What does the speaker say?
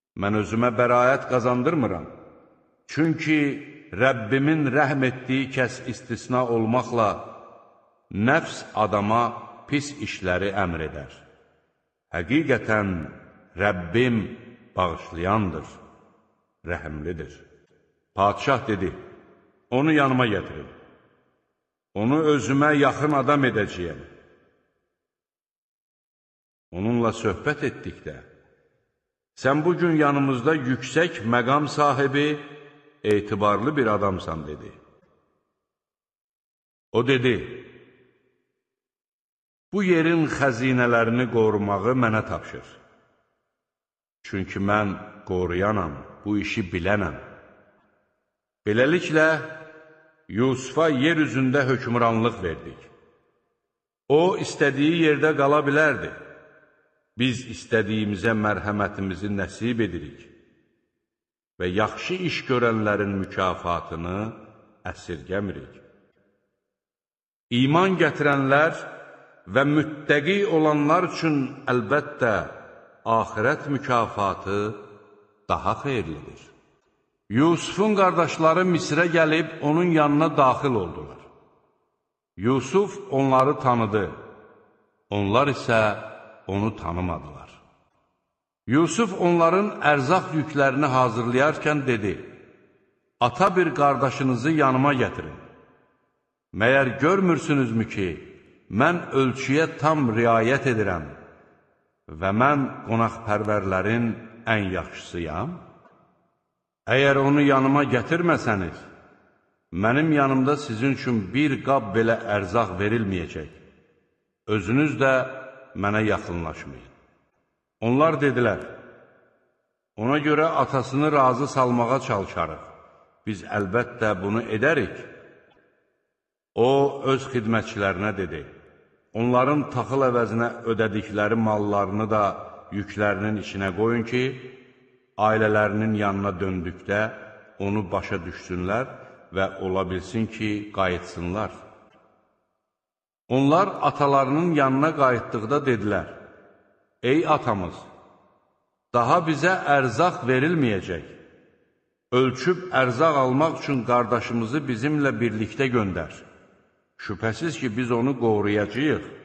mən özümə bəraət qazandırmıram. Çünki Rəbbimin rəhm etdiyi kəs istisna olmaqla, nəfs adama pis işləri əmr edər. Həqiqətən Rəbbim bağışlayandır, rəhimlidir. Padişah dedi, onu yanıma gətirin. Onu özümə yaxın adam edəcəyəm. Onunla söhbət etdikdə, sən bugün yanımızda yüksək məqam sahibi, etibarlı bir adamsan, dedi. O dedi, bu yerin xəzinələrini qorumağı mənə tapşır. Çünki mən qoruyanam, bu işi bilənəm. Beləliklə, Yusufa yer üzündə hökmranlıq verdik. O, istədiyi yerdə qala bilərdi. Biz istədiyimizə mərhəmətimizi nəsib edirik və yaxşı iş görənlərin mükafatını əsirgəmirik. İman gətirənlər və müttəqi olanlar üçün əlbəttə axirət mükafatı daha xeyirlidir. Yusufun qardaşları Misrə gəlib onun yanına daxil oldular. Yusuf onları tanıdı, onlar isə onu tanımadılar. Yusuf onların ərzaq yüklərini hazırlayarkən dedi, ata bir qardaşınızı yanıma gətirin. Məyər görmürsünüzmü ki, mən ölçüyə tam riayət edirəm və mən qonaqpərvərlərin ən yaxşısıyam? Əgər onu yanıma gətirməsəniz, mənim yanımda sizin üçün bir qab belə ərzaq verilməyəcək. Özünüz də mənə yaxınlaşmayın. Onlar dedilər, ona görə atasını razı salmağa çalışarıq. Biz əlbəttə bunu edərik. O, öz xidmətçilərinə dedi, onların taxıl əvəzinə ödədikləri mallarını da yüklərinin içinə qoyun ki, ailələrinin yanına döndükdə onu başa düşsünlər və ola bilsin ki, qayıtsınlar. Onlar atalarının yanına qayıtdıqda dedilər, ey atamız, daha bizə ərzaq verilməyəcək. Ölçüb ərzaq almaq üçün qardaşımızı bizimlə birlikdə göndər. Şübhəsiz ki, biz onu qoruyacağıq.